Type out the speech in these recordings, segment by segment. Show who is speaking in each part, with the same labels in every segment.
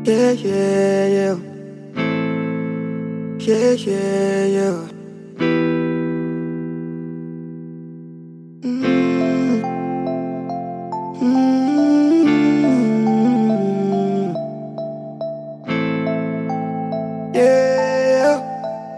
Speaker 1: Yeah, yeah, yeah. Yeah, yeah, yeah. Mm. Mm. Yeah.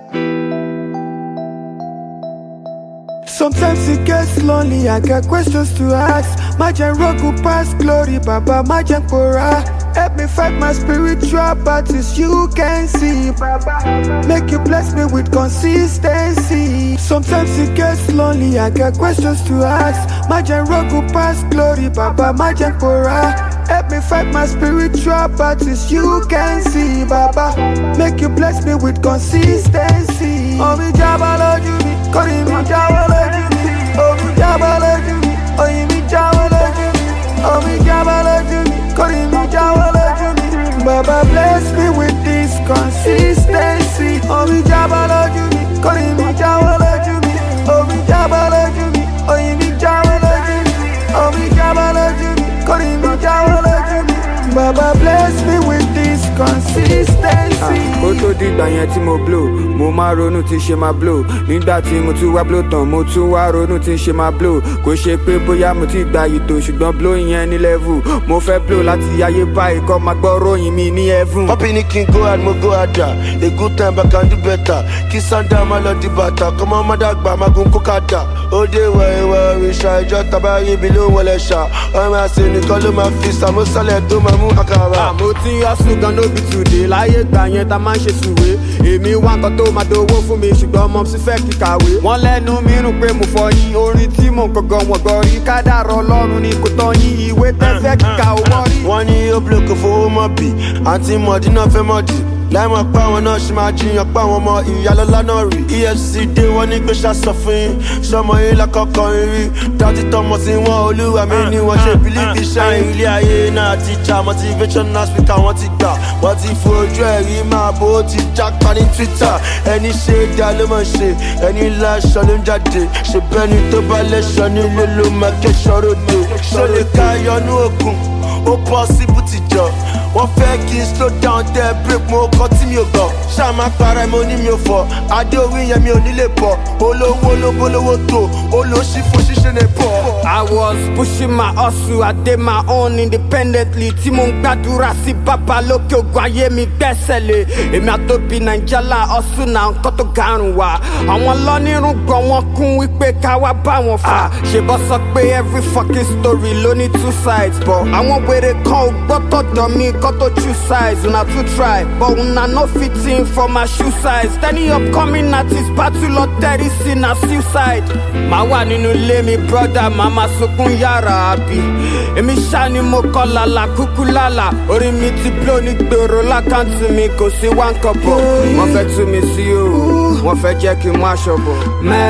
Speaker 1: Sometimes it gets lonely, I got questions to ask. My rock past glory, Baba, my Pora. Help me fight my spiritual battles, you can see, Baba. Make you bless me with consistency. Sometimes it gets lonely, I got questions to ask. My rock past glory, Baba, my Pora. Help me fight my spiritual battles, you can see, Baba. Make you bless me with consistency. Oh, me jabaloju me, calling me jabaloju me. Oh, me jabaloju me, oh, me jabaloju me. Oh, me jabaloju me, calling me jabaloju me. Baba bless me with this consistency. Oh, me jabaloju me, calling me jabaloju me. Oh, me jabaloju me, oh, me jabaloju me. Oh, me jabaloju me, calling me jabaloju me. Baba bless me with this consistency.
Speaker 2: Kó tó dìgbà yẹn tí mo blow, mo máa ronú tí ṣe máa blow. Nígbà tí mo tún wá blow tán, mo tún wá ronú tí ṣe máa blow. Kò ṣe pé bóyá mo ti gba ìtò, ṣùgbọ́n blow yẹn ní level. Mo fẹ́ blow láti ayé báyìí kọ́ máa gbọ́ ròyìn mi ní heaven.
Speaker 3: Papi ni kí n go hard, mo go harder. A good time I can do better. Kí Sanda máa lọ di bàtà, kọ́ máa má dàgbà, máa gun kókàdà. Ó dé wẹ̀wẹ̀ òrìṣà ìjọ tàbá ibi ló ń wọlé ṣá. Ọmọ àṣẹ nìkan ló máa fi sàmúsálẹ̀ tó máa mú àkàrà.
Speaker 2: Mo ti ń hustle gan nóbi today, láyé gbà yẹn ta máa ń ṣe sùwé. Èmi wá nǹkan tó máa dowó fún mi, ṣùgbọ́n ọmọ sì fẹ́ kí kàwé. Wọ́n lẹ́nu mi rùn pé mo fọ yín, orin tí mò ń kọ̀gàn wọ̀n gan rí. Kádàrá Ọlọ́run ni kò tán yín, ìwé tẹ́ fẹ́ kíkà ò mọ́ rí.
Speaker 3: Wọ́n ní ó blókò fowó mọ́ bì, àǹtí mọ̀dí náà fẹ́ mọ̀dì. Láìmọ̀ pé àwọn náà ṣe máa jiyàn pé àwọn ọmọ ìyálọ́lá náà rí. EFCC dé wọ́n ní pé ṣàṣọ fún yín, ṣọmọ yín lákọ̀ọ́kọ́ rí. Dájú tọmọ sí wọn olúwa mi ni wọ́n ṣe bílíìfì ṣáà ilé ayé náà ti jà. Motivational speaker wọ́n ti gbà, wọ́n ti fojú ẹ̀rí máa bó ti jápa ní Twitter. Ẹni ṣe é dá ló mọ̀ ṣe, ẹni láṣọ ló ń jáde. Ṣe bẹ́ni tó bá lẹ́ṣọ nílé ló máa kẹ́ṣọ́ ròde. Ṣó lè ká yọnú òkun, ó possible ti jọ. Wọ́n fẹ́ kí n slow down tẹ break mo kọ́ tí mi ò gbọ́. Ṣáà máa para ẹ̀ mo ní mi ò fọ́. Adé orí yẹn mi ò ní lè bọ̀. Olówó ló bólówó tó, olóṣì fún ṣíṣe lè bọ̀.
Speaker 2: I was pushing my hustle, I did my own independently. Tí mo ń gbàdúrà sí bàbá lókè ògùn ayé mi gbẹ́sẹ̀ lé. Èmi àtòbí Nàìjíríà hustle náà nǹkan tó garùn wá. Àwọn lọ́nírun gbọ̀n wọn kún wípé ká wá bá wọn fà. Ṣèbọ̀ sọ pé every fucking story ló ní two sides. But àwọn wèrè kan ò gbọ́ tọ̀dọ̀ mi kọ́ tó choose sides. Una too try, but una no fit in for my shoe size. Any upcoming artist battle or terrorism na suicide. Màá wà nínú ilé mi brother, màmá sunkún yàrá àbí. Èmi ṣá ni mo kọ́ lálá kúkú lálá. Orí mi ti blow ní gbòòrò lákàntì mi kò sí one couple. Wọ́n fẹ́ tú mi sí o, wọ́n fẹ́ jẹ́ kí n mú aṣọ bọ̀.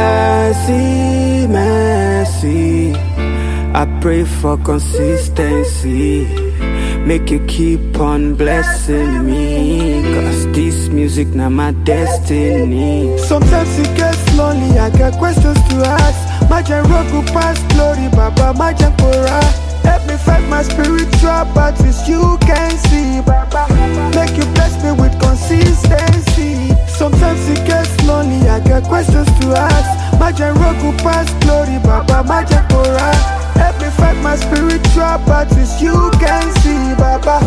Speaker 1: Mercy, mercy. I pray for consistency. Make you keep on blessing me, cause this music now my destiny. Sometimes it gets lonely, I got questions to ask. My rock past glory, Baba, my Pora. Help me fight my spiritual battles, you can see, Baba. Make you bless me with consistency. Sometimes it gets lonely, I got questions to ask. My rock past glory, Baba, my Pora. Help me fight my spiritual battles, you can see, Baba.